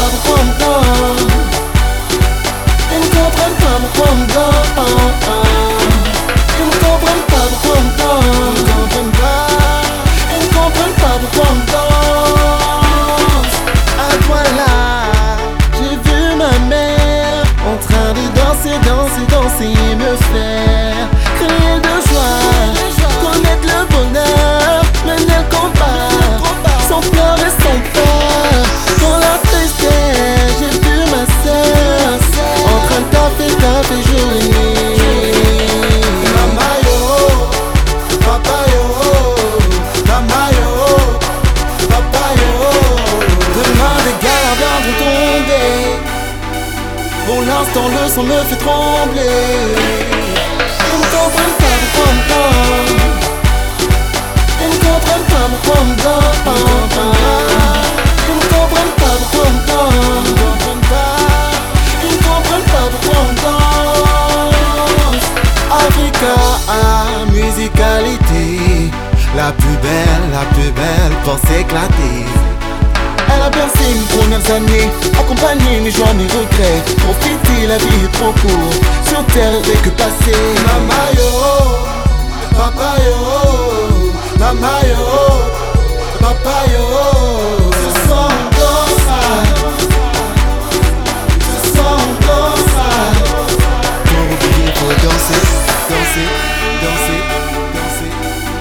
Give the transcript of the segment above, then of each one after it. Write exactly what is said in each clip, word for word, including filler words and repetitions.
pas pourquoi on danse. Ils ne comprennent pas pourquoi on danse. Ils ne comprennent pas pourquoi on danse. Ils ne comprennent pas. Ils ne comprennent pas pourquoi on danse. Ah voilà, j'ai vu ma mère en train de danser, danser, danser et me faire crier de joie, connaître le bonheur, mener le combat, sans pleurs et sans peur. Dans la tristesse, j'ai vu ma sœur en train de taper, taper jour et nuit. Mama yo, papa yo, mama yo, papa yo. Demain des galères viendront tomber. Pour l'instant le son me fait trembler. Ils ne comprennent pas pourquoi on danse. Ils ne comprennent pas pourquoi on danse. Ils ne comprennent pas pourquoi on danse. Ils ne comprennent pas pourquoi on danse. Africa, musicalité, la plus belle, la plus belle pour s'éclater. Elle a bercé mes premières années, accompagné mes joies, mes regrets. Profiter, la vie est trop courte, sur terre et que passer. Mama yo, papa yo, mama yo, papa yo. Ce soir on danse, ce soir on danse. Pour oublier, faut danser, danser, danser, danser,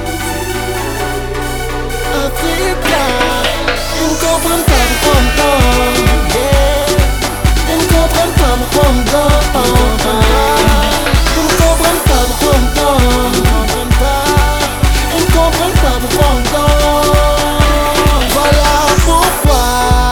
danser. Africa. Ils ne comprennent pas pourquoi on danse, yeah. Ils ne comprennent pas pourquoi on danse. Ils ne comprennent pas pourquoi on danse. Ils ne comprennent pas pourquoi on danse. Voilà pourquoi.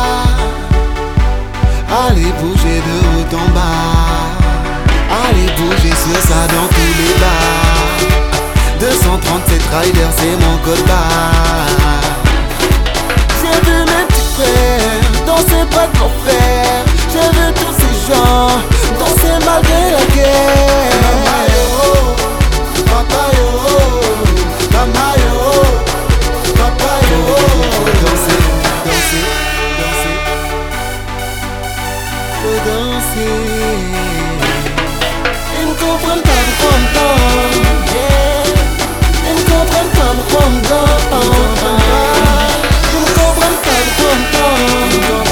Allez bouger de haut en bas. Allez bouger sur ça dans tous les bars. Deux cent trente-sept riders, c'est mon code barre. J'ai vu mes petits frères danser pas de l'enfer. J'ai vu tous ces gens danser malgré la guerre. Mama yo, papa yo, mama yo, papa yo. Danser, danser, danser, faut danser. Ils ne comprennent pas pourquoi on danse, yeah. Ils ne comprennent pas pourquoi on danse. Ils ne comprennent pas pourquoi on danse.